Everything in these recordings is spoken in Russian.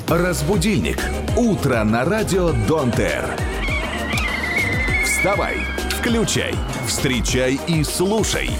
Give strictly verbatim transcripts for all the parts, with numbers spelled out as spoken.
Разбудильник. Утро на радио Донт Эр. Вставай, включай, встречай и слушай.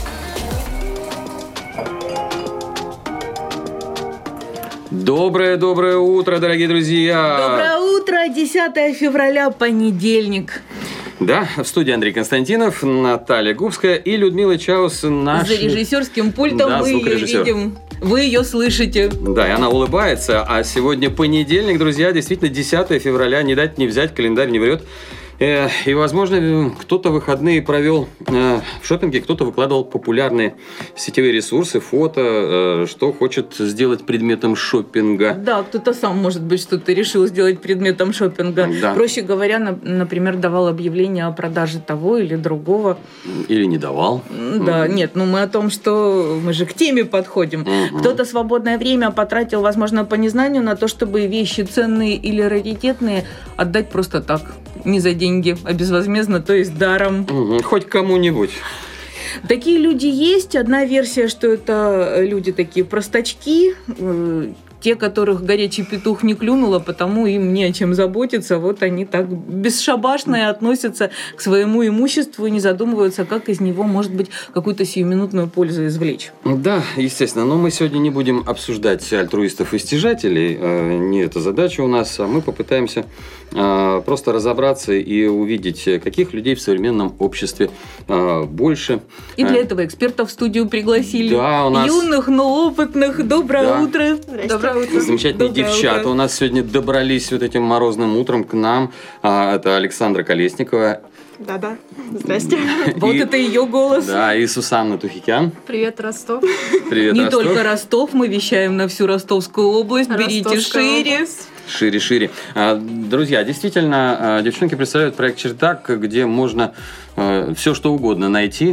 Доброе-доброе утро, дорогие друзья! Доброе утро, десятое февраля, понедельник. Да, в студии Андрей Константинов, Наталья Губская и Людмила Чаус. Наш... За режиссерским пультом да, мы ее видим. Вы ее слышите. Да, и она улыбается. А сегодня понедельник, друзья, действительно десятое февраля. Не дать не взять, календарь не врет. И, возможно, кто-то выходные провел в шопинге, кто-то выкладывал популярные сетевые ресурсы, фото, что хочет сделать предметом шопинга. Да, кто-то сам, может быть, что-то решил сделать предметом шопинга. Да. Проще говоря, например, давал объявление о продаже того или другого. Или не давал. Да, mm-hmm. нет, ну мы о том, что мы же к теме подходим. Mm-hmm. Кто-то свободное время потратил, возможно, по незнанию на то, чтобы вещи ценные или раритетные отдать просто так. Не за деньги, а безвозмездно, то есть даром. Угу, хоть кому-нибудь. Такие люди есть. Одна версия, что это люди такие простачки, те, которых горячий петух не клюнул, а потому им не о чем заботиться. Вот они так бесшабашно относятся к своему имуществу и не задумываются, как из него, может быть, какую-то сиюминутную пользу извлечь. Да, естественно. Но мы сегодня не будем обсуждать альтруистов и стяжателей. Не эта задача у нас. А мы попытаемся просто разобраться и увидеть, каких людей в современном обществе больше. И для этого экспертов в студию пригласили. Да, у нас... Юных, но опытных. Доброе да. утро. Доброе утро. Замечательные Доброе девчата утро. У нас сегодня добрались вот этим морозным утром к нам. Это Александра Колесникова. Да-да, здрасте. Вот это ее голос. Да, и Сусанна Тухикян. Привет, Ростов. Привет, Не Ростов. только Ростов, мы вещаем на всю Ростовскую область. Берите шире. Шире, шире. Друзья, действительно, девчонки представляют проект «Чердак», где можно все что угодно найти.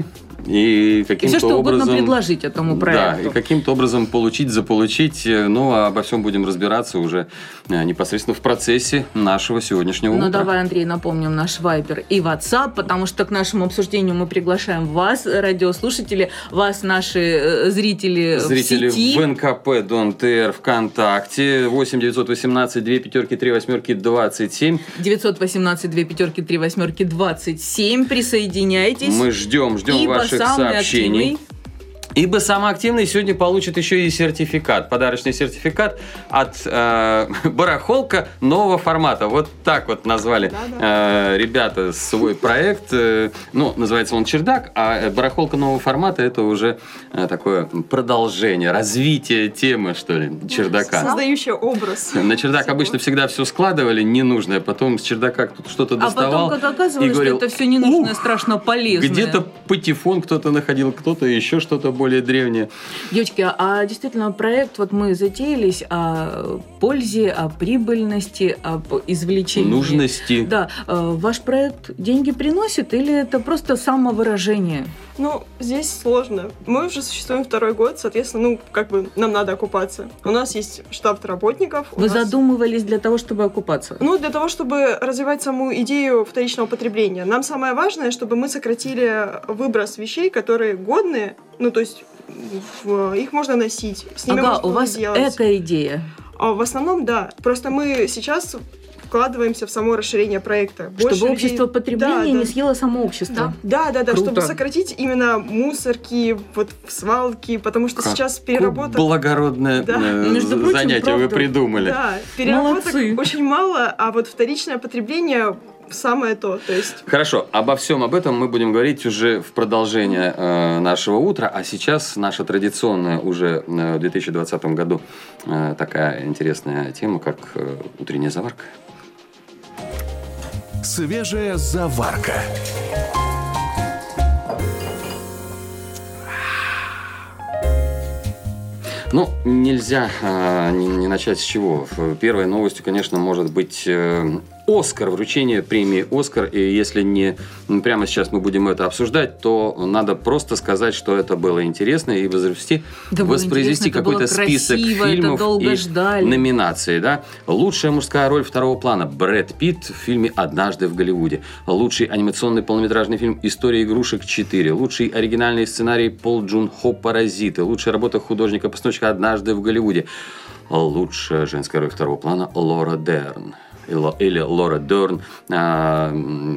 И каким-то и все, что образом, угодно предложить этому проекту. Да, и каким-то образом получить, заполучить. Ну, а обо всем будем разбираться уже непосредственно в процессе нашего сегодняшнего ну, утра. Ну, давай, Андрей, напомним наш Вайбер и WhatsApp, потому что к нашему обсуждению мы приглашаем вас, радиослушатели, вас, наши зрители, зрители в сети. в эн ка пэ Донт Эр, ВКонтакте, восемь девятьсот восемнадцать две пятерки три восьмерки двадцать семь. девятьсот восемнадцать две пятерки три восьмерки двадцать семь. Присоединяйтесь. Мы ждем, ждем и ваших сообщений. Активный. Ибо самый активный сегодня получит еще и сертификат, подарочный сертификат от э, барахолка нового формата. Вот так вот назвали э, ребята свой проект. Э, ну, называется он «Чердак», а барахолка нового формата – это уже э, такое продолжение, развитие темы, что ли, чердака. Создающее образ. На чердак обычно всегда все складывали ненужное, потом с чердака кто-то что-то доставал. А потом, как оказывалось, и говорил, что это все ненужное, страшно полезное. Где-то патефон кто-то находил, кто-то еще что-то более древнее. Девочки, а действительно проект, вот мы затеялись о пользе, о прибыльности, об извлечении. Нужности. Да. Ваш проект деньги приносит или это просто самовыражение? Ну, здесь сложно. Мы уже существуем второй год, соответственно, ну, как бы нам надо окупаться. У нас есть штат работников. Вы нас... задумывались для того, чтобы окупаться? Ну, для того, чтобы развивать саму идею вторичного потребления. Нам самое важное, чтобы мы сократили выброс вещей, которые годные, ну, то есть их можно носить, с ними ага, можно у вас делать. эко-идея. А в основном, да. Просто мы сейчас вкладываемся в само расширение проекта. Больше чтобы людей... общество потребления да, не да. съело само общество. Да, да, да, Круто. Чтобы сократить именно мусорки, вот свалки, потому что как сейчас переработок... Благородное да. прочим, занятие правда. Вы придумали. Да, переработок Молодцы. Очень мало, а вот вторичное потребление самое то, то есть... Хорошо, обо всем об этом мы будем говорить уже в продолжение э, нашего утра, а сейчас наша традиционная уже в две тысячи двадцатом году э, такая интересная тема, как э, утренняя заварка. Свежая заварка. Ну, нельзя э, не, не начать с чего. Первой новостью, конечно, может быть э, Оскар, вручение премии Оскар. И если не прямо сейчас мы будем это обсуждать, то надо просто сказать, что это было интересно и воспроизвести, да воспроизвести какой-то список красиво, фильмов и ждали. номинаций. Да? Лучшая мужская роль второго плана Брэд Питт в фильме «Однажды в Голливуде». Лучший анимационный полнометражный фильм «История игрушек четыре». Лучший оригинальный сценарий Пол Джун Хо «Паразиты». Лучшая работа художника-постановщика «Однажды в Голливуде». лучшая женская роль второго плана Лора Дерн. Или Лора Дерн. А,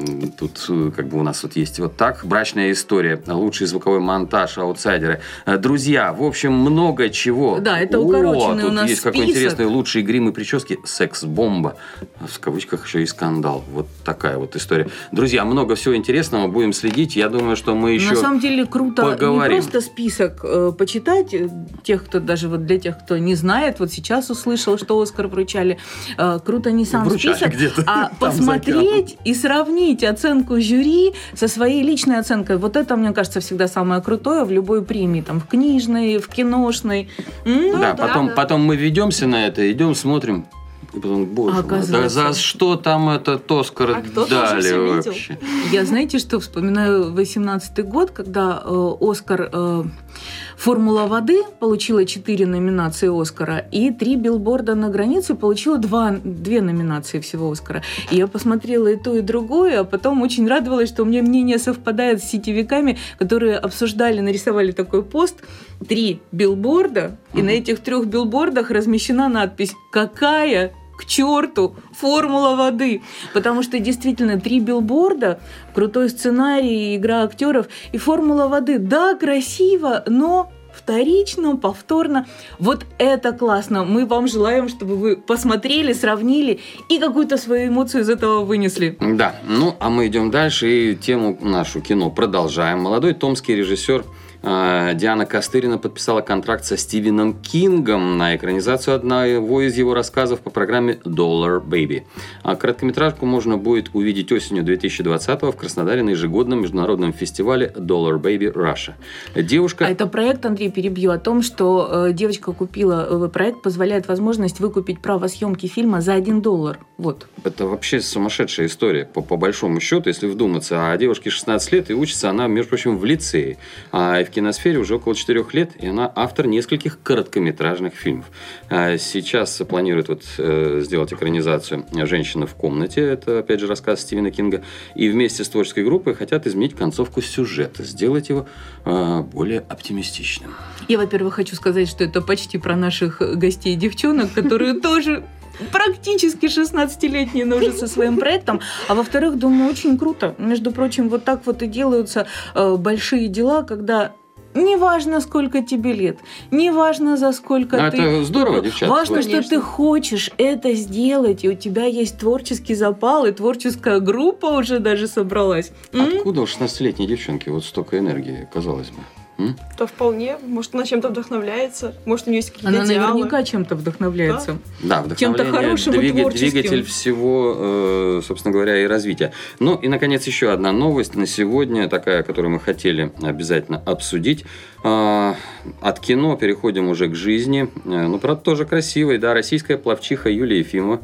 тут как бы у нас вот есть вот так. Брачная история. Лучший звуковой монтаж, аутсайдеры. Друзья, в общем, много чего. Да, это укороченный О, у нас тут есть список. какой интересный лучшие грим и прически. Секс-бомба. В кавычках еще и скандал. Вот такая вот история. Друзья, много всего интересного. Будем следить. Я думаю, что мы еще На самом деле круто поговорим. Не просто список э, почитать, тех, кто даже вот для тех, кто не знает, вот сейчас услышал, что Оскар вручали. Э, круто не сам Вручали список, где-то а там посмотреть и сравнить оценку жюри со своей личной оценкой. Вот это, мне кажется, всегда самое крутое в любой премии. Там, в книжной, в киношной. М? Да, да, потом, да. потом мы ведемся на это, идем, смотрим. И потом, боже мой, да Оказывается. за что там этот Оскар А кто-то уже дали всё видел. вообще? Я, знаете, что вспоминаю восемнадцатый год, когда э, Оскар э, «Формула воды» получила четыре номинации Оскара, и «Три билборда на границе» получила два, две номинации всего Оскара. И я посмотрела и то, и другое, а потом очень радовалась, что у меня мнение совпадает с сетевиками, которые обсуждали, нарисовали такой пост «Три билборда», и на этих трех билбордах размещена надпись «Какая к черту формула воды», потому что действительно три билборда, крутой сценарий, игра актеров и формула воды. Да, красиво, но вторично, повторно. Вот это классно. Мы вам желаем, чтобы вы посмотрели, сравнили и какую-то свою эмоцию из этого вынесли. Да, ну а мы идем дальше и тему нашу кино продолжаем. Молодой томский режиссер э, Диана Костырина подписала контракт со Стивеном Кингом на экранизацию одного из его рассказов по программе Dollar Baby. А короткометражку можно будет увидеть осенью две тысячи двадцатого в Краснодаре на ежегодном международном фестивале Dollar Baby Russia. Девушка... А это проект, Андрей, перебью, о том, что э, девочка купила, э, проект позволяет возможность выкупить право съемки фильма за один доллар. Вот. Это вообще сумасшедшая история, по, по большому счету, если вдуматься. А девушке шестнадцать лет, и учится она, между прочим, в лицее. А в киносфере уже около четырех лет, и она автор нескольких короткометражных фильмов. А сейчас планирует вот, э, сделать экранизацию «Женщина в комнате». Это, опять же, рассказ Стивена Кинга. И вместе с творческой группой хотят изменить концовку сюжета, сделать его э, более оптимистичным. Я, во-первых, хочу сказать, что это почти про наших гостей и девчонок, которые тоже практически шестнадцатилетние, но уже со своим проектом. А во-вторых, думаю, очень круто. Между прочим, вот так вот и делаются э, большие дела, когда неважно, сколько тебе лет, неважно, за сколько Но ты... это здорово, девчата. Важно, Конечно. что ты хочешь это сделать, и у тебя есть творческий запал, и творческая группа уже даже собралась. М? Откуда у шестнадцатилетней девчонки вот столько энергии, казалось бы? М? То вполне, может, она чем-то вдохновляется, может, у нее есть какие-то Она идеалы. наверняка чем-то вдохновляется. Да, Чем-то вдохновление, хорошим и двига- творческим. двигатель всего, э, собственно говоря, и развития. Ну и, наконец, еще одна новость на сегодня, такая, которую мы хотели обязательно обсудить. Э, от кино переходим уже к жизни. Э, ну, правда, тоже красивой, да, российская пловчиха Юлия Ефимова.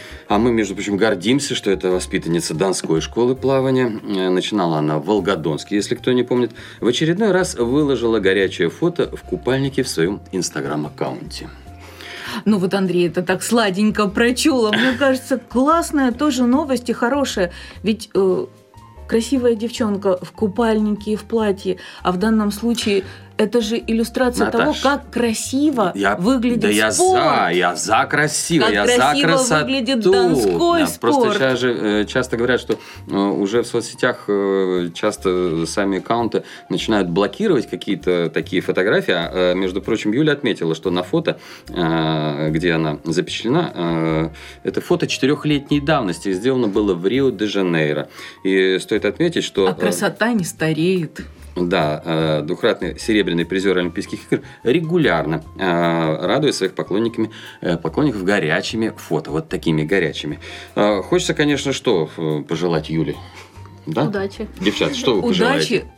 А мы, между прочим, гордимся, что это воспитанница Донской школы плавания. Э, Начинала она в Волгодонске, если кто не помнит. В очередной раз выложила горячее фото в купальнике в своем инстаграм-аккаунте. Ну вот, Андрей, это так сладенько прочула. Мне кажется, классная тоже новость и хорошая. Ведь э, красивая девчонка в купальнике и в платье, а в данном случае это же иллюстрация Наташ, того, как красиво Я, выглядит да я спорт. за, я за красиво, Как я за красиво красоту. выглядит донской Да, спорт. Просто сейчас же э, часто говорят, что э, уже в соцсетях э, часто сами аккаунты начинают блокировать какие-то такие фотографии. А, э, между прочим, Юля отметила, что на фото, э, где она запечатлена, э, это фото четырехлетней давности. Сделано было в Рио-де-Жанейро. И стоит отметить, что... А красота не стареет. Да, э, двукратный серебряный призер Олимпийских игр регулярно э, радует своих поклонниками, э, поклонников горячими фото, вот такими горячими. Э, хочется, конечно, что э, пожелать Юле? Да? Удачи. Девчат, что вы пожелаете? Удачи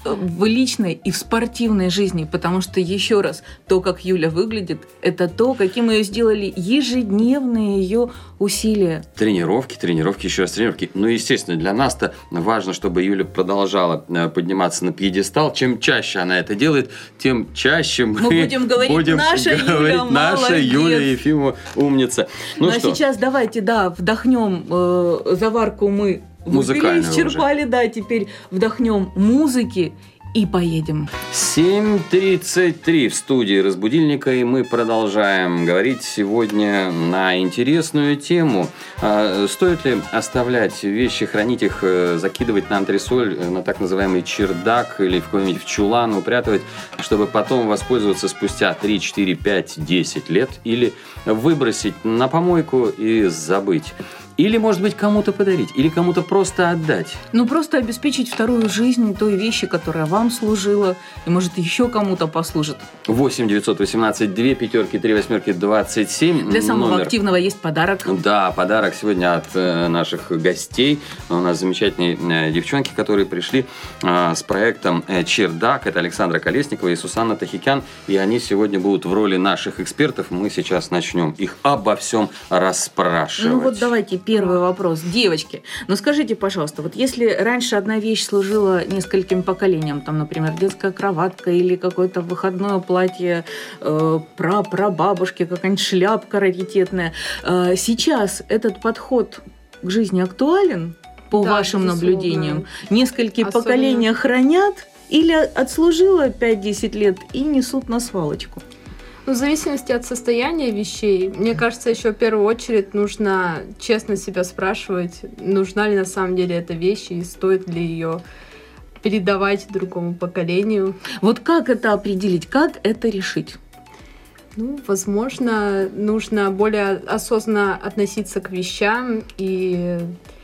в личной и в спортивной жизни, потому что, еще раз, то, как Юля выглядит, это то, каким ее сделали ежедневные ее усилия. Тренировки, тренировки, еще раз тренировки. Ну, естественно, для нас-то важно, чтобы Юля продолжала э, подниматься на пьедестал. Чем чаще она это делает, тем чаще мы, Мы будем говорить, будем наша говорить, Юля наша молодец. Юля Ефимова умница. Ну, Ну, а что? сейчас давайте, да, вдохнем э, заварку мы выпили, Музыкальную исчерпали, да, теперь вдохнем музыки и поедем. семь тридцать три в студии «Разбудильника», и мы продолжаем говорить сегодня на интересную тему. А, стоит ли оставлять вещи, хранить их, закидывать на антресоль, на так называемый чердак или в какой-нибудь в чулан упрятывать, чтобы потом воспользоваться спустя три, четыре, пять, десять лет, или выбросить на помойку и забыть? Или, может быть, кому-то подарить, или кому-то просто отдать. Ну, просто обеспечить вторую жизнь той вещи, которая вам служила, и, может, еще кому-то послужит. восемь девятьсот восемнадцать две пятерки три восьмерки двадцать семь. Для самого номер. активного есть подарок. Да, подарок сегодня от э, наших гостей. У нас замечательные э, девчонки, которые пришли э, с проектом э, «Чердак». Это Александра Колесникова и Сусанна Тахикян. И они сегодня будут в роли наших экспертов. Мы сейчас начнем их обо всем расспрашивать. Ну вот давайте первый вопрос. Девочки, ну скажите, пожалуйста, вот если раньше одна вещь служила нескольким поколениям, там, например, детская кроватка или какое-то выходное платье э, пра-прабабушки, какая-нибудь шляпка раритетная, э, сейчас этот подход к жизни актуален, по Да, вашим безусловно. наблюдениям? Несколько Особенно- поколения хранят или отслужила пять-десять лет и несут на свалочку? Ну, в зависимости от состояния вещей, мне кажется, еще в первую очередь нужно честно себя спрашивать, нужна ли на самом деле эта вещь и стоит ли ее передавать другому поколению. Вот как это определить, как это решить? Ну, возможно, нужно более осознанно относиться к вещам и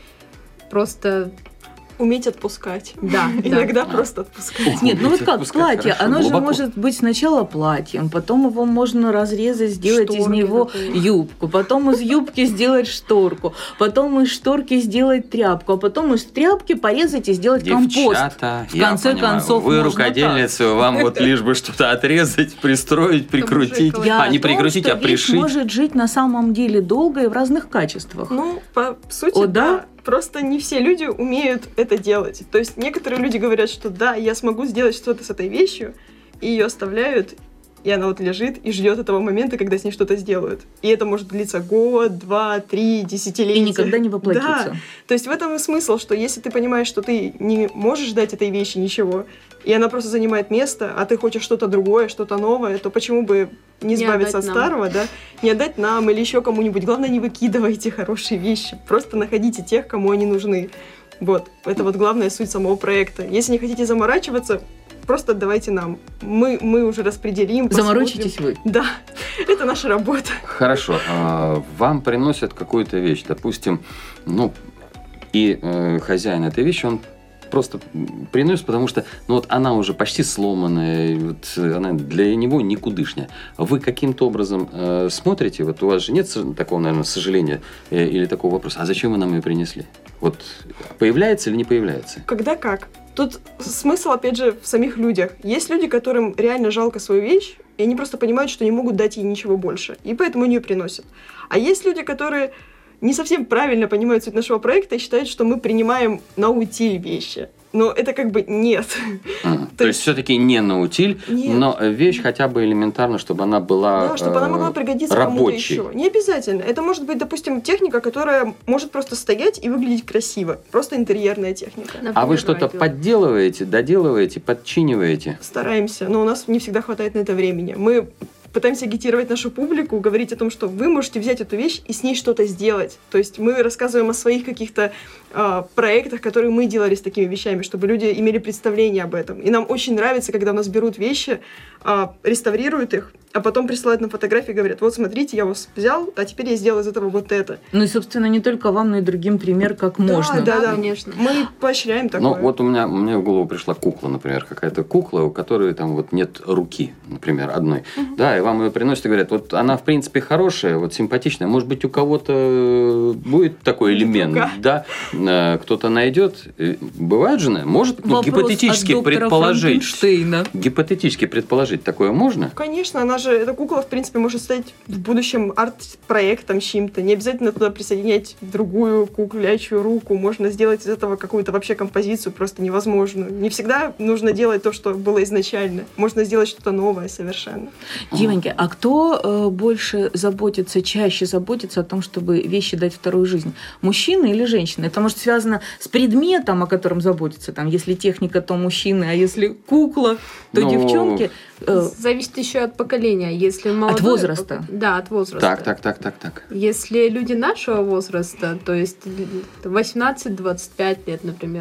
просто... Уметь отпускать. Да, да. Иногда просто отпускать. Нет, ну вот как, Отпускать платье, хорошо, оно же глубоко. может быть сначала платьем, потом его можно разрезать, сделать из Шторки него такие. юбку, потом из юбки сделать шторку, потом из шторки сделать тряпку, а потом из тряпки порезать и сделать компост. Девчата, В я конце понимаю, концов, вы можно рукодельница, вам вот лишь бы что-то отрезать, пристроить, прикрутить. Чтобы Я А, не о том, прикрутить, что а вещь пришить. может жить на самом деле долго и в разных качествах. Ну, по сути, О, да. да? Просто не все люди умеют это делать. То есть некоторые люди говорят, что да, я смогу сделать что-то с этой вещью, и ее оставляют, и она вот лежит и ждет этого момента, когда с ней что-то сделают. И это может длиться год, два, три, десятилетия. И никогда не воплотиться. Да. То есть в этом и смысл, что если ты понимаешь, что ты не можешь дать этой вещи ничего, и она просто занимает место, а ты хочешь что-то другое, что-то новое, то почему бы не Не избавиться от отдать нам. старого, да? Не отдать нам или еще кому-нибудь. Главное, не выкидывайте хорошие вещи. Просто находите тех, кому они нужны. Вот. Это вот главная суть самого проекта. Если не хотите заморачиваться, просто отдавайте нам. Мы, мы уже распределим. посмотрим. Заморочитесь вы. Да. Это наша работа. Хорошо, а, вам приносят какую-то вещь, допустим, ну, и э, хозяин этой вещи, он просто приносит, потому что ну, вот она уже почти сломанная, и вот она для него никудышняя. Вы каким-то образом э, смотрите, вот у вас же нет такого, наверное, сожаления э, или такого вопроса, а зачем вы нам ее принесли? Вот появляется или не появляется? Когда как? Тут смысл, опять же, в самих людях. Есть люди, которым реально жалко свою вещь, и они просто понимают, что не могут дать ей ничего больше, и поэтому они ее приносят. А есть люди, которые не совсем правильно понимают суть нашего проекта и считают, что мы принимаем на утиль вещи. Но это как бы нет. А, то есть все-таки не на утиль, Нет. но вещь хотя бы элементарно, чтобы она была Да, чтобы она могла э, пригодиться кому-то рабочей. еще. Не обязательно. Это может быть, допустим, техника, которая может просто стоять и выглядеть красиво. Просто интерьерная техника. А вы Например, что-то радио. подделываете, доделываете, подчиниваете? Стараемся, но у нас не всегда хватает на это времени. Мы пытаемся агитировать нашу публику, говорить о том, что вы можете взять эту вещь и с ней что-то сделать. То есть мы рассказываем о своих каких-то э, проектах, которые мы делали с такими вещами, чтобы люди имели представление об этом. И нам очень нравится, когда у нас берут вещи, э, реставрируют их, а потом присылают нам фотографии и говорят: вот смотрите, я вас взял, а теперь я сделал из этого вот это. Ну и, собственно, не только вам, но и другим пример, как можно. Да, да, конечно. Мы поощряем такое. Ну, вот у меня, мне в голову пришла кукла, например, какая-то кукла, у которой там вот нет руки, например, одной. Да, и вам ее приносят и говорят, вот она, в принципе, хорошая, вот симпатичная, может быть, у кого-то будет такой Будет элемент, рука. да, э, кто-то найдет. Э, Бывает же, может, ну, Вопрос гипотетически от доктора предположить, Франкенштейна. гипотетически предположить, предположить, такое можно? Конечно, она же, эта кукла, в принципе, может стать в будущем арт-проектом чьим-то. Не обязательно туда присоединять другую куклячью руку. Можно сделать из этого какую-то вообще композицию просто невозможную. Не всегда нужно делать то, что было изначально. Можно сделать что-то новое совершенно. Девоньки, а кто э, больше заботится, чаще заботится о том, чтобы вещи дать вторую жизнь? Мужчина или женщина? Это может связано с предметом, о котором заботится. Там, если техника, то мужчины, а если кукла, то Ну, девчонки. Э, Зависит еще от поколения. Если молодое возраста. пок- Да, от возраста. Так, так, так, так, так. Если люди нашего возраста, то есть восемнадцать-двадцать пять лет, например,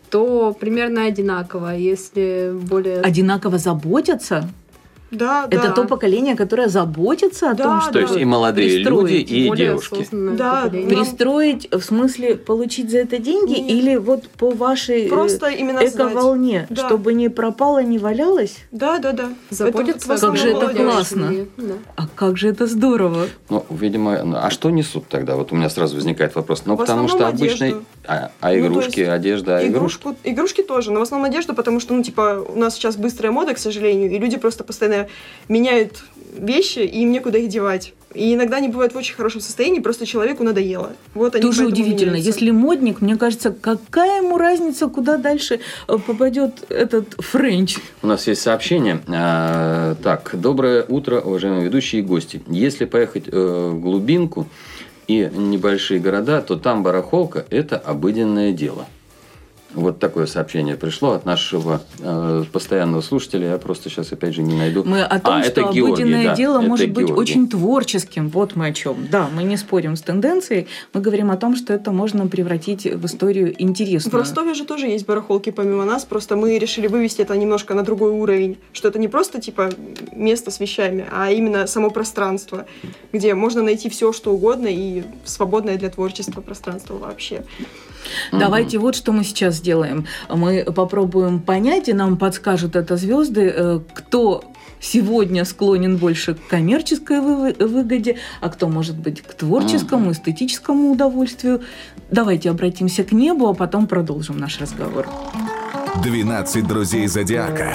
то примерно одинаково. Если более... одинаково заботятся? Да, да. Это то поколение, которое заботится о Да, том, да. что То есть и молодые люди, пристроить. и более девушки. осознанное Да, поколение. при- Пристроить, в смысле, получить за это деньги? Нет. Или вот по вашей э, Просто именно сдать. эко-волне, Да. чтобы не пропало, не валялось? Да, да, да. Заботиться в основном Как же это молодежь. классно. Да. А как же это здорово! Ну, видимо, ну, а что несут тогда? Вот у меня сразу возникает вопрос. Ну, В потому что основном обычно... одежду. А, а Ну, то игрушки, есть одежда, а игрушки? Игрушку, игрушки тоже, но в основном одежду, потому что, ну, типа, у нас сейчас быстрая мода, к сожалению, и люди просто постоянно меняют вещи, и им некуда их девать. И иногда они бывают в очень хорошем состоянии, просто человеку надоело. Вот они Тоже поэтому удивительно. меняются. Если модник, мне кажется, какая ему разница, куда дальше э, попадет этот френч? У нас есть сообщение. А, так, доброе утро, уважаемые ведущие и гости. Если поехать э, в глубинку и небольшие города, то там барахолка – это обыденное дело. Вот такое сообщение пришло от нашего э, постоянного слушателя. Я просто сейчас, опять же, не найду. Мы о том, А, что это Георгий, обыденное да, дело это может быть Георгий. очень творческим. Вот мы о чем. Да, мы не спорим с тенденцией. Мы говорим о том, что это можно превратить в историю В интересную. Ростове же тоже есть барахолки помимо нас, просто мы решили вывести это немножко на другой уровень, что это не просто типа место с вещами, а именно само пространство, где можно найти все, что угодно, и свободное для творчества пространство вообще. Давайте вот что мы сейчас сделаем. Мы попробуем понять, и нам подскажут это звезды, э, кто сегодня склонен больше к коммерческой вы- выгоде, а кто, может быть, к творческому, эстетическому удовольствию. Давайте обратимся к небу, а потом продолжим наш разговор. двенадцать друзей зодиака.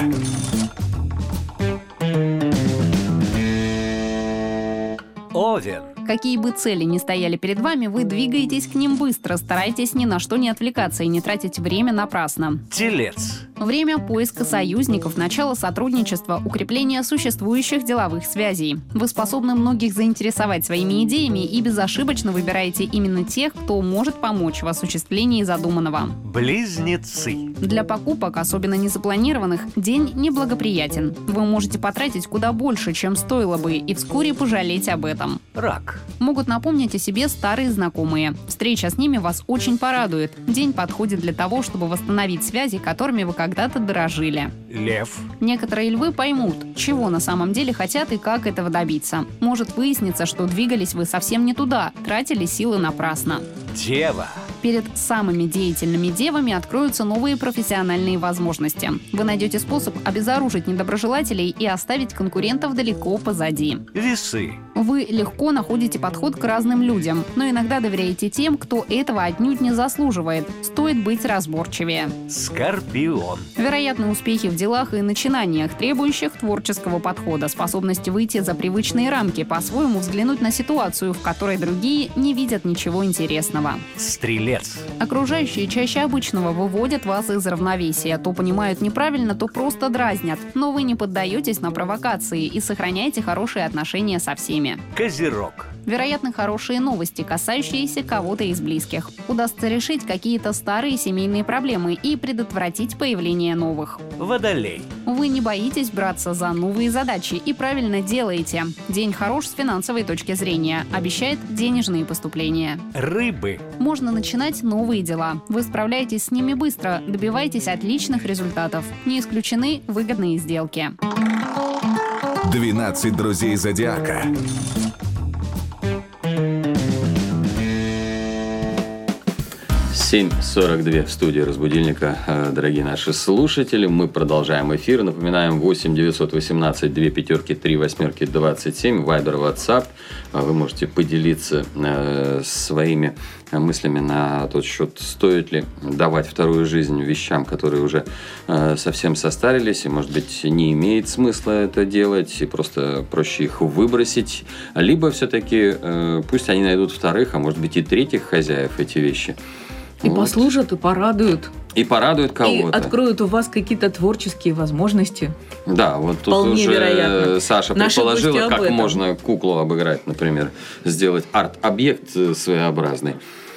Овен. Какие бы цели ни стояли перед вами, вы двигаетесь к ним быстро, старайтесь ни на что не отвлекаться и не тратить время напрасно. Телец. Время поиска союзников, начало сотрудничества, укрепления существующих деловых связей. Вы способны многих заинтересовать своими идеями и безошибочно выбираете именно тех, кто может помочь в осуществлении задуманного. Близнецы. Для покупок, особенно незапланированных, день неблагоприятен. Вы можете потратить куда больше, чем стоило бы, и вскоре пожалеть об этом. Рак. Могут напомнить о себе старые знакомые. Встреча с ними вас очень порадует. День подходит для того, чтобы восстановить связи, которыми вы когда-то дорожили. Лев. Некоторые львы поймут, чего на самом деле хотят и как этого добиться. Может выясниться, что двигались вы совсем не туда, тратили силы напрасно. Дева. Перед самыми деятельными девами откроются новые профессиональные возможности. Вы найдете способ обезоружить недоброжелателей и оставить конкурентов далеко позади. Весы. Вы легко находите подход к разным людям, но иногда доверяете тем, кто этого отнюдь не заслуживает. Стоит быть разборчивее. Скорпион. Вероятны успехи в делах и начинаниях, требующих творческого подхода, способности выйти за привычные рамки, по-своему взглянуть на ситуацию, в которой другие не видят ничего интересного. Стрелец. Окружающие чаще обычного выводят вас из равновесия. То понимают неправильно, то просто дразнят. Но вы не поддаетесь на провокации и сохраняете хорошие отношения со всеми. Козерог. Вероятно, хорошие новости, касающиеся кого-то из близких. Удастся решить какие-то старые семейные проблемы и предотвратить появление новых. Водолей. Вы не боитесь браться за новые задачи и правильно делаете. День хорош с финансовой точки зрения. Обещает денежные поступления. Рыбы. Можно начинать новые дела. Вы справляетесь с ними быстро, добиваетесь отличных результатов. Не исключены выгодные сделки. двенадцать друзей зодиака. семь сорок два в студии «Разбудильника». Дорогие наши слушатели, мы продолжаем эфир. Напоминаем, восемь девятьсот восемнадцать две пятерки три восьмерки двадцать семь, Вайбер, WhatsApp. вы можете поделиться э, своими мыслями на тот счет, стоит ли давать вторую жизнь вещам, которые уже э, совсем состарились, и, может быть, не имеет смысла это делать, и просто проще их выбросить, либо все-таки э, пусть они найдут вторых, а может быть и третьих хозяев эти вещи. И Вот. послужат, и порадуют. И порадуют И кого-то. откроют у вас какие-то творческие возможности. Да, вот тут Вполне уже вероятно. Саша Наши предположила, гости об как этом. можно куклу обыграть, например, сделать арт-объект своеобразный.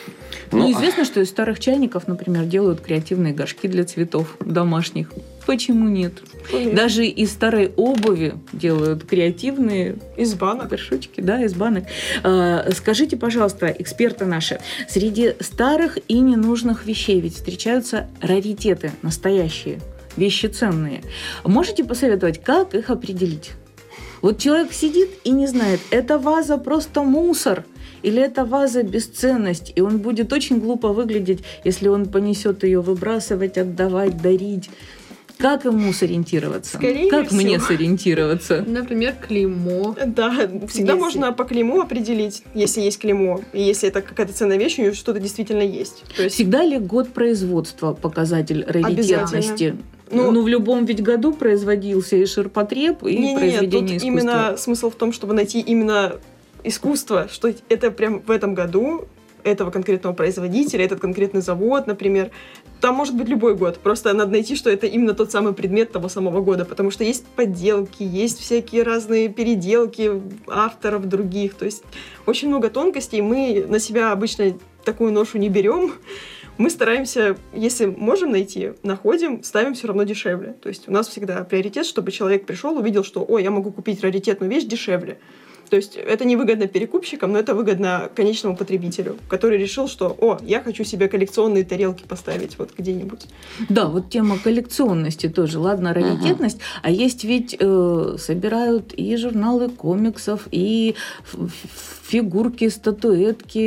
Ну, Ну, известно, что из старых чайников, например, делают креативные горшки для цветов домашних. Почему нет? Вполне. Даже из старой обуви делают креативные Из банок. горшочки, да, из банок. А, Скажите, пожалуйста, эксперты наши, среди старых и ненужных вещей ведь встречаются раритеты, настоящие, вещи ценные. Можете посоветовать, как их определить? Вот человек сидит и не знает, эта ваза просто мусор, или эта ваза бесценность, и он будет очень глупо выглядеть, если он понесет ее выбрасывать, отдавать, дарить. Как ему сориентироваться? Скорее как всего. мне сориентироваться? Например, клеймо. Да, всегда Если- можно по клейму определить, если есть клеймо, и если это какая-то ценная вещь, у нее что-то действительно есть. То есть Всегда ли год производства показатель раритетности? Ну, Ну, в любом ведь году производился и ширпотреб, и не-не-не, произведение тут искусства. именно смысл в том, чтобы найти именно искусство, что это прям в этом году этого конкретного производителя, этот конкретный завод, например. Там может быть любой год, просто надо найти, что это именно тот самый предмет того самого года, потому что есть подделки, есть всякие разные переделки авторов других, то есть очень много тонкостей, мы на себя обычно такую ношу не берем. Мы стараемся, если можем найти, находим, ставим все равно дешевле. То есть у нас всегда приоритет, чтобы человек пришел, увидел, что, ой, я могу купить раритетную вещь дешевле. То есть это не выгодно перекупщикам, но это выгодно конечному потребителю, который решил, что, о, я хочу себе коллекционные тарелки поставить вот где-нибудь. Да, вот тема коллекционности тоже. Ладно, раритетность, а есть ведь э, собирают и журналы комиксов, и ф- ф- фигурки, статуэтки,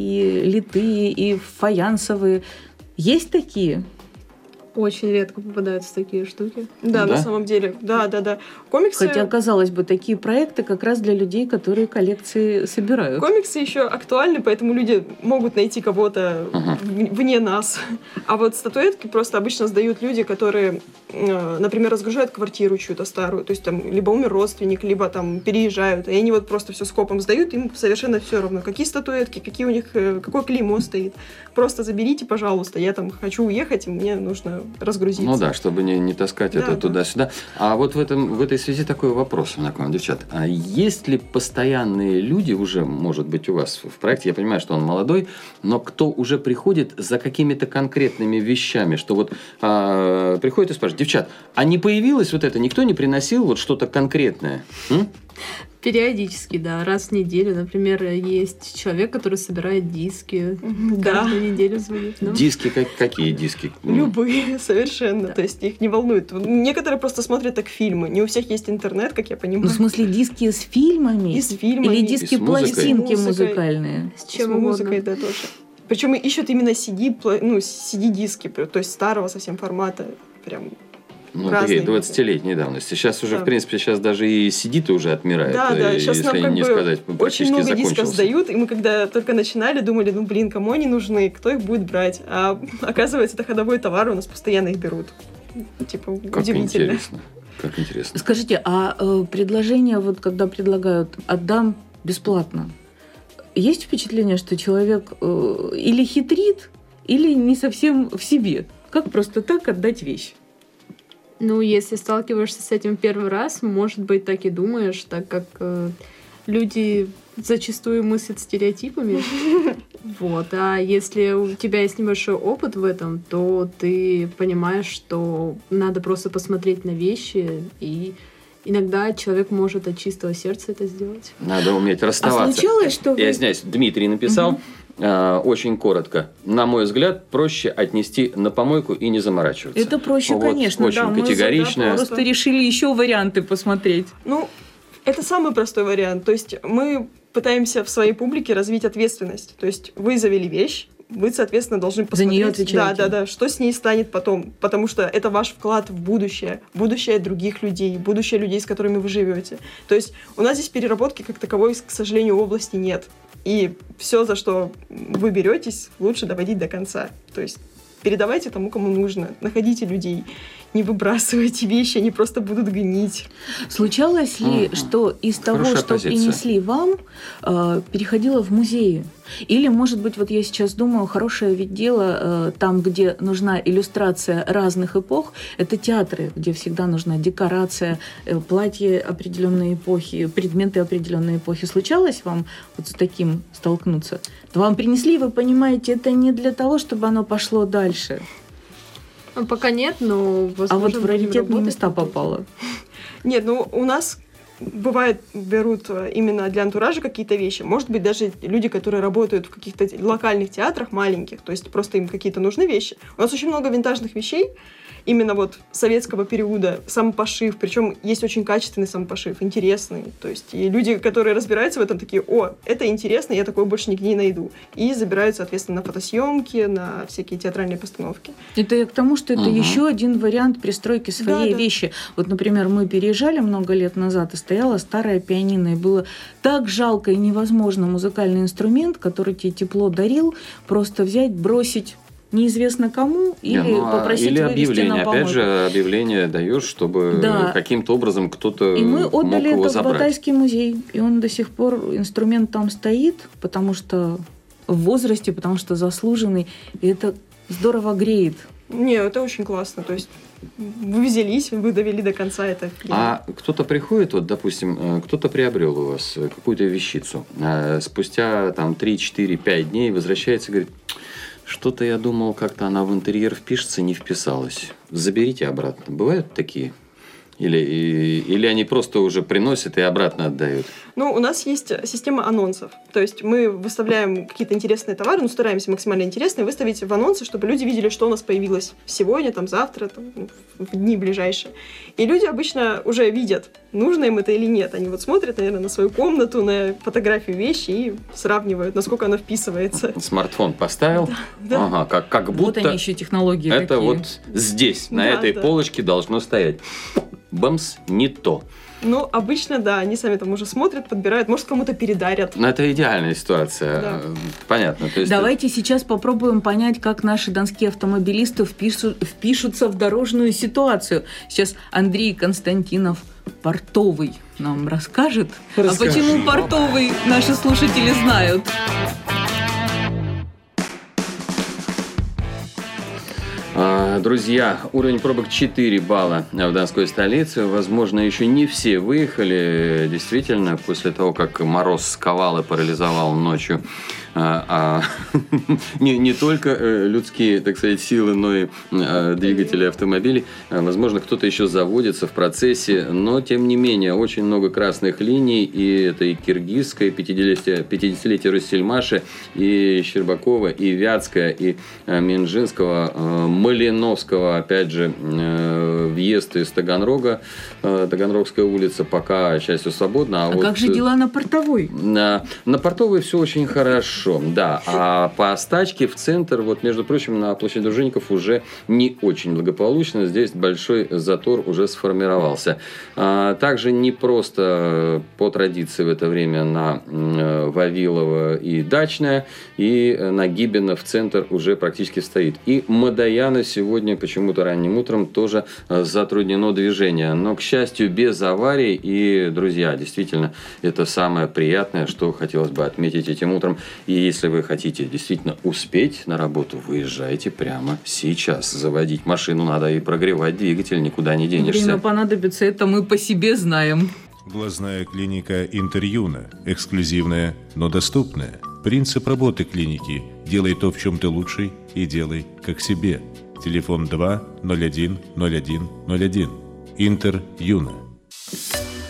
и литые, и фаянсовые. Есть такие? Очень редко попадаются такие штуки. Да, Да? на самом деле. Да, да, да. Комиксы... Хотя, казалось бы, такие проекты как раз для людей, которые коллекции собирают. Комиксы еще актуальны, поэтому люди могут найти кого-то в- вне нас. А вот статуэтки просто обычно сдают люди, которые, э, например, разгружают квартиру чью-то старую, то есть там либо умер родственник, либо там переезжают, и они вот просто все скопом сдают, им совершенно все равно, какие статуэтки, какие у них, э, какое клеймо стоит. Просто заберите, пожалуйста, я там хочу уехать, и мне нужно разгрузиться. Ну да, чтобы не, не таскать Да, это да. туда-сюда. А вот в, этом, в этой связи такой вопрос у меня к вам, девчат. А есть ли постоянные люди уже, может быть, у вас в проекте, я понимаю, что он молодой, но кто уже приходит за какими-то конкретными вещами, что вот а, приходит и спрашивает, девчат, а не появилось вот это, никто не приносил вот что-то конкретное? М? Периодически, да, раз в неделю. Например, есть человек, который собирает диски. Да. Каждую неделю звонит. Ну, Диски, как, какие диски? Любые, совершенно. Да. То есть их не волнует. Некоторые просто смотрят так фильмы. Не у всех есть интернет, как я Ну, понимаю. в смысле, диски с фильмами? И с фильмами. Или диски И с музыкой. пластинки С музыкой. музыкальные? с С чем музыкой, угодно. да, тоже. Причем ищут именно си ди, пла- ну, си ди-диски, то есть старого совсем формата. Прям. Ну, разные такие двадцатилетней давности. Сейчас уже, Да. в принципе, сейчас даже и си ди-то уже отмирает. Да, да, э, сейчас если нам как не бы сказать, очень практически много дисков закончился. сдают, и мы когда только начинали, думали, ну, блин, кому они нужны, кто их будет брать? А оказывается, это ходовой товар, у нас постоянно их берут. Типа, Как удивительно. интересно. Как интересно. Скажите, а э, предложение, вот когда предлагают «отдам бесплатно», есть впечатление, что человек э, или хитрит, или не совсем в себе? Как просто так отдать вещь? Ну, если сталкиваешься с этим первый раз, может быть, так и думаешь, так как э, люди зачастую мыслят стереотипами. Вот. А если у тебя есть небольшой опыт в этом, то ты понимаешь, что надо просто посмотреть на вещи, и иногда человек может от чистого сердца это сделать. Надо уметь А расставаться. случалось, что вы... Я извиняюсь, Дмитрий написал э, очень коротко. На мой взгляд, проще отнести на помойку и не заморачиваться. Это проще, Вот, конечно, очень да. Мы категорично. просто решили еще варианты посмотреть. Ну, это самый простой вариант. То есть мы пытаемся в своей публике развить ответственность. То есть вы завели вещь, вы, соответственно, должны посмотреть. За нее отвечаете. Да, да, да, что с ней станет потом, потому что это ваш вклад в будущее, будущее других людей, будущее людей, с которыми вы живете. То есть у нас здесь переработки как таковой, к сожалению, в области нет. И все, за что вы беретесь, лучше доводить до конца. То есть передавайте тому, кому нужно, находите людей, не выбрасывайте вещи, они просто будут гнить. Случалось ли, Ага. что из того, Хорошая что позиция. принесли вам, э, переходило в музеи? Или, может быть, вот я сейчас думаю, хорошее ведь дело э, там, где нужна иллюстрация разных эпох, это театры, где всегда нужна декорация, э, платья определенной эпохи, предметы определенной эпохи. Случалось вам вот с таким столкнуться? Вам принесли, вы понимаете, это не для того, чтобы оно пошло дальше, Ну, пока нет, но возможно, а вот в будем раритетные работать места над этим. попало. Нет, ну у нас бывает, берут э, именно для антуража какие-то вещи. Может быть, даже люди, которые работают в каких-то те- локальных театрах маленьких, то есть просто им какие-то нужны вещи. У нас очень много винтажных вещей, именно вот советского периода, самопошив, причем есть очень качественный самопошив, интересный. То есть и люди, которые разбираются в этом, такие: о, это интересно, я такое больше нигде не найду. И забирают, соответственно, на фотосъемки, на всякие театральные постановки. Это я к тому, что это Мгм. еще один вариант пристройки своей Да, да. вещи. Вот, например, мы переезжали много лет назад, и стояла старая пианино, и было так жалко и невозможно музыкальный инструмент, который тебе тепло дарил, просто взять, бросить неизвестно кому или Не, ну, а- попросить или вывезти объявление. на помойку. Опять же, объявление даешь, чтобы Да. каким-то образом кто-то И мы мог отдали его это в забрать. Батайский музей, и он до сих пор, инструмент там стоит, потому что в возрасте, потому что заслуженный, и это здорово греет. Не, это очень классно. То есть вы взялись, вы довели до конца это. А кто-то приходит, вот, допустим, э, кто-то приобрел у вас э, какую-то вещицу, э, спустя там три, четыре, пять дней возвращается и говорит: что-то я думал, как-то она в интерьер впишется, не вписалась. Заберите обратно. Бывают такие? Или, и- или они просто уже приносят и обратно отдают? Ну, у нас есть система анонсов. То есть мы выставляем какие-то интересные товары, ну, стараемся максимально интересные выставить в анонсы, чтобы люди видели, что у нас появилось сегодня, там, завтра, там, в дни ближайшие. И люди обычно уже видят, нужно им это или нет. Они вот смотрят, наверное, на свою комнату, на фотографию вещи и сравнивают, насколько она вписывается. Смартфон поставил? да. Ага, как, как Вот будто они еще технологии это какие. вот здесь, на Да, этой да. полочке должно стоять. Бамс, не то. Ну, обычно, да, они сами там уже смотрят, подбирают, может, кому-то передарят. Но это идеальная ситуация. Да. Понятно. То есть Давайте сейчас попробуем понять, как наши донские автомобилисты впишу- впишутся в дорожную ситуацию. Сейчас Андрей Константинов, портовый, нам расскажет. А почему портовый наши слушатели знают? А, Друзья, уровень пробок четыре балла в Донской столице. Возможно, еще не все выехали. Действительно, после того, как мороз сковал и парализовал ночью а, а, не, не только э, людские, так сказать, силы, но и э, двигатели автомобилей. А, Возможно, кто-то еще заводится в процессе, но, тем не менее, очень много красных линий. И это и Киргизская, пятидесятилетие, пятидесятилетие Россельмаши, и Щербакова, и Вятская, и э, Минжинского, э, Малиновского, опять же, э, въезд из Таганрога, э, Таганрогская улица пока частью свободна. А вот, как же э, дела на портовой? на, на Портовой все очень хорошо, да. А по Остачке в центр, вот, между прочим, на площади Дружинников уже не очень благополучно. Здесь большой затор уже сформировался. А, также не просто по традиции в это время на э, Вавилова и Дачная, и на Гибина в центр уже практически стоит. И Мадояна сегодня почему-то ранним утром тоже э, затруднено движение. Но, к счастью, без аварий. И, друзья, действительно, это самое приятное, что хотелось бы отметить этим утром. И если вы хотите действительно успеть на работу, выезжайте прямо сейчас. Заводить машину надо и прогревать двигатель, никуда не денешься. Время понадобится, это мы по себе знаем. Глазная клиника Интерюна. Эксклюзивная, но доступная. Принцип работы клиники: делай то, в чем ты лучший, и делай как себе. Телефон два ноль один ноль один ноль один. Интерюна.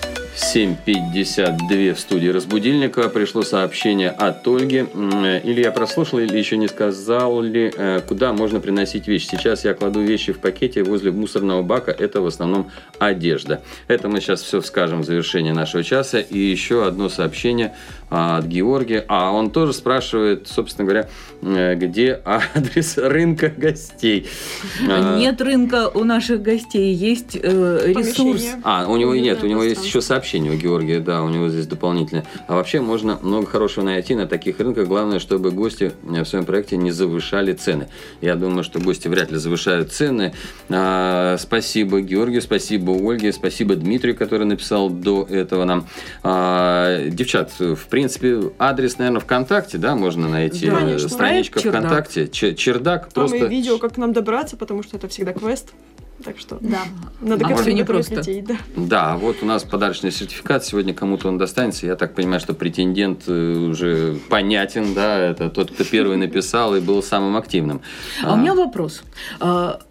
семь пятьдесят два в студии «Разбудильника». Пришло сообщение от Ольги. Или я прослушал, или еще не сказал ли, куда можно приносить вещи. Сейчас я кладу вещи в пакете возле мусорного бака. Это в основном одежда. Это мы сейчас все скажем в завершении нашего часа. И еще одно сообщение от Георгия. А он тоже спрашивает, собственно говоря, где адрес рынка гостей. Нет рынка у наших гостей, есть э, ресурс. Помещение. А, у него и нет, у него есть пространство. еще сообщение у Георгия, да, у него здесь дополнительное. А вообще можно много хорошего найти на таких рынках. Главное, чтобы гости в своем проекте не завышали цены. Я думаю, что гости вряд ли завышают цены. А, спасибо Георгию, спасибо Ольге, спасибо Дмитрию, который написал до этого нам. А, девчат, в принципе, адрес, наверное, ВКонтакте, да, можно найти. Да, конечно. Страничка Проект ВКонтакте. Ч- Чердак. Там просто... и видео, как к нам добраться, потому что это всегда квест. Так что Да. надо А к может, этому не готовить просто. людей. Да. Да, вот у нас подарочный сертификат. Сегодня кому-то он достанется. Я так понимаю, что претендент э, уже понятен, да, это тот, кто первый написал и был самым активным. А у меня вопрос. А,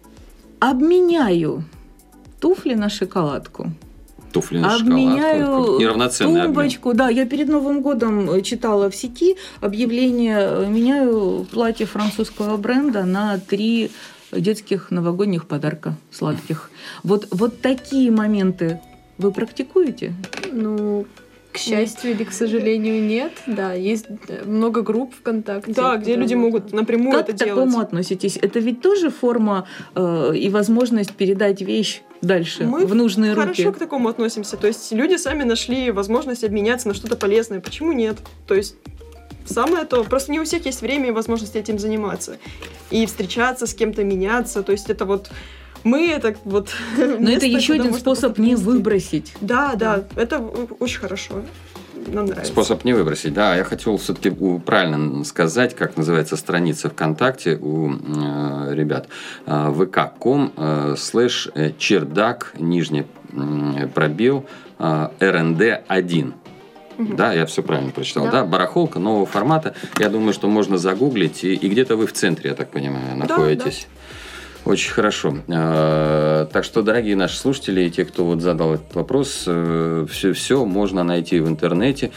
обменяю туфли на шоколадку. Туфли на шоколадку. Обменяю Неравноценный обмен. тумбочку. Да, я перед Новым годом читала в сети объявление. Меняю платье французского бренда на три детских новогодних подарка сладких. Вот, вот такие моменты вы практикуете? Ну, к счастью или к сожалению, нет. Да, есть много групп ВКонтакте. Да, где куда люди можно. могут напрямую Как это к такому делать. относитесь? Это ведь тоже форма э, и возможность передать вещь дальше Мы в нужные хорошо руки? к такому относимся. То есть люди сами нашли возможность обменяться на что-то полезное. Почему нет? То есть самое то. Просто не у всех есть время и возможность этим заниматься. И встречаться с кем-то, меняться. То есть это вот мы это вот... Но это еще один способ не выбросить. Да, да, это очень хорошо. Нам нравится. Способ не выбросить, да. Я хотел все-таки правильно сказать, как называется страница ВКонтакте у э, ребят. Э, вэ ка точка ком э, слэш чердак, нижний э, пробел, э, эр эн дэ один. Да, я все правильно прочитал. Да. Да. Да, барахолка нового формата. Я думаю, что можно загуглить. И, и где-то вы в центре, я так понимаю, находитесь. Очень хорошо. Э, Так что, дорогие наши слушатели, и те, кто вот задал этот вопрос, все, все можно найти в интернете.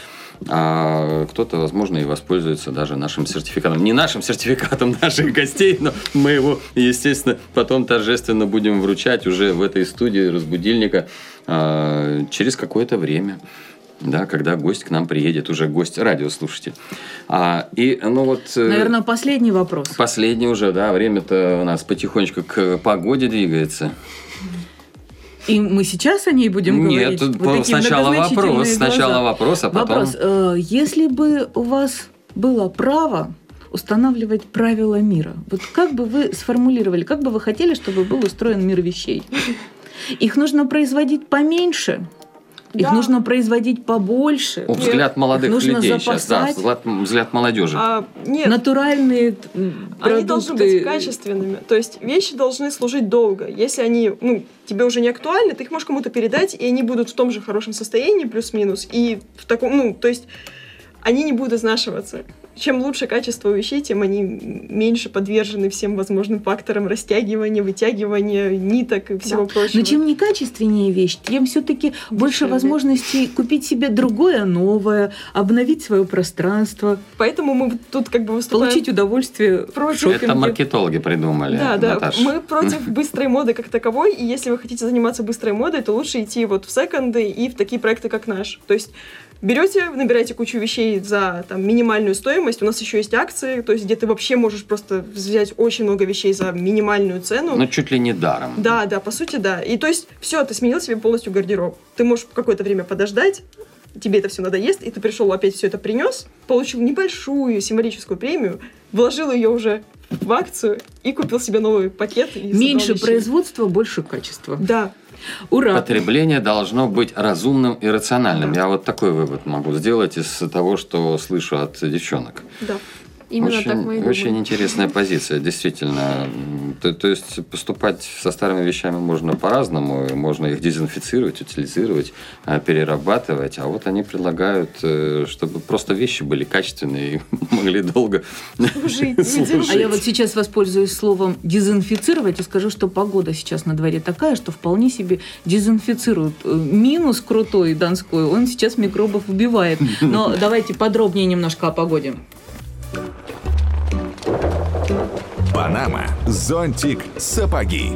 А кто-то, возможно, и воспользуется даже нашим сертификатом. Не нашим сертификатом наших гостей, но мы его, естественно, потом торжественно будем вручать уже в этой студии «Разбудильника» э, через какое-то время. Да, когда гость к нам приедет, уже гость радиослушатель. А, и, ну вот, Наверное, последний вопрос. последний уже, да, время-то у нас потихонечку к погоде двигается. И мы сейчас о ней будем Нет, говорить? Вот такие сначала многозначительные вопрос, сначала глаза. вопрос, а потом... Вопрос. Э, Если бы у вас было право устанавливать правила мира, вот как бы вы сформулировали, как бы вы хотели, чтобы был устроен мир вещей? Их нужно производить поменьше? Их Да. нужно производить побольше? О, взгляд молодых нужно людей сейчас, да, запасать. взгляд, взгляд молодежи. А, нет, Натуральные м, продукты. они должны быть качественными. То есть вещи должны служить долго. Если они, ну, тебе уже не актуальны, ты их можешь кому-то передать, и они будут в том же хорошем состоянии, плюс-минус, и в таком, ну, то есть они не будут изнашиваться. Чем лучше качество вещей, тем они меньше подвержены всем возможным факторам растягивания, вытягивания, ниток и всего прочего. Но чем некачественнее вещь, тем все-таки больше возможностей купить себе другое новое, обновить свое пространство, Поэтому мы тут как бы выступаем... получить удовольствие в Против. шопинге. Это маркетологи придумали, Да, да. Наташа. Мы против быстрой моды как таковой, и если вы хотите заниматься быстрой модой, то лучше идти вот в секонды и в такие проекты, как наш. То есть берете, набираете кучу вещей за там, минимальную стоимость. У нас еще есть акции, то есть где ты вообще можешь просто взять очень много вещей за минимальную цену. Ну, чуть ли не даром. Да, да, по сути, да. И то есть все, ты сменил себе полностью гардероб. Ты можешь какое-то время подождать, тебе это все надоест, и ты пришел, опять все это принес, получил небольшую символическую премию, вложил ее уже в акцию и купил себе новый пакет. И собрал Меньше вещей. производства, больше качества. Да. Ура! Потребление должно быть разумным и рациональным. Я вот такой вывод могу сделать из того, что слышу от девчонок. Да. Именно очень, так мы и очень думаем. интересная позиция, действительно. То, то есть поступать со старыми вещами можно по-разному. Можно их дезинфицировать, утилизировать, перерабатывать. А вот они предлагают, чтобы просто вещи были качественные и могли долго служить. А я вот сейчас воспользуюсь словом «дезинфицировать» и скажу, что погода сейчас на дворе такая, что вполне себе дезинфицирует. Минус крутой донской, он сейчас микробов убивает. Но давайте подробнее немножко о погоде. Панама, зонтик, сапоги.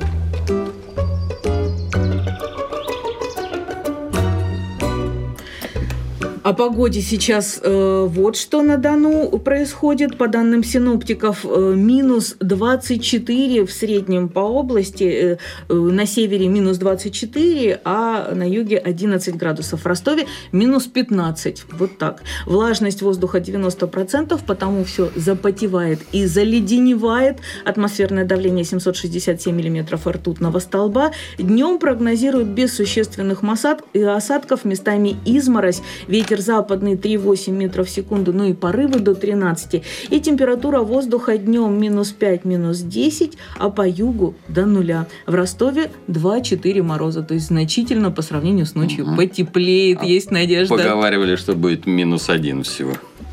О погоде сейчас э, вот что на Дону происходит. По данным синоптиков, э, минус двадцать четыре в среднем по области. Э, э, на севере минус двадцать четыре, а на юге одиннадцать градусов. В Ростове минус пятнадцать. Вот так. Влажность воздуха девяносто процентов, потому все запотевает и заледеневает. Атмосферное давление семьсот шестьдесят семь миллиметров ртутного столба. Днем прогнозируют без существенных осад- осадков, местами изморозь. Ветер западный три целых восемь десятых метров в секунду, ну и порывы до тринадцати. И температура воздуха днем минус пять, минус десять, а по югу до нуля. В Ростове два-четыре мороза, то есть значительно по сравнению с ночью. Угу. Потеплеет, а есть надежда. Поговаривали, что будет минус один всего.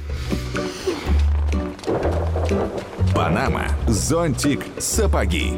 Панама, зонтик, сапоги.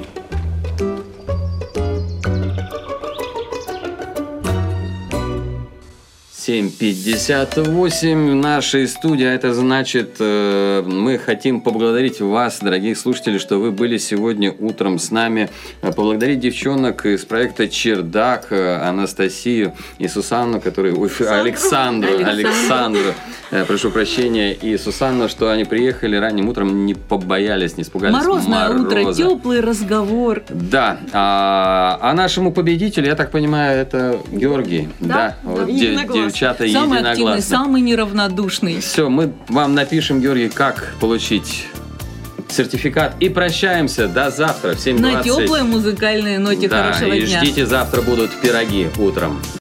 семь пятьдесят восемь в нашей студии. Это значит, э, мы хотим поблагодарить вас, дорогие слушатели, что вы были сегодня утром с нами. Поблагодарить девчонок из проекта «Чердак», Анастасию и Сусанну, которые... Ой, Александру, Александру, Александру э, прошу прощения, и Сусанну, что они приехали ранним утром, не побоялись, не испугались Морозное мороза. утро, теплый разговор. Да. А, а нашему победителю, я так понимаю, это Георгий. Да, да. Вот де- Чата самый активный, самый неравнодушный. Все, мы вам напишем, Георгий, как получить сертификат. И прощаемся до завтра в семь двадцать. На теплой музыкальной ноте. Да, хорошего и дня. Ждите, завтра будут пироги утром.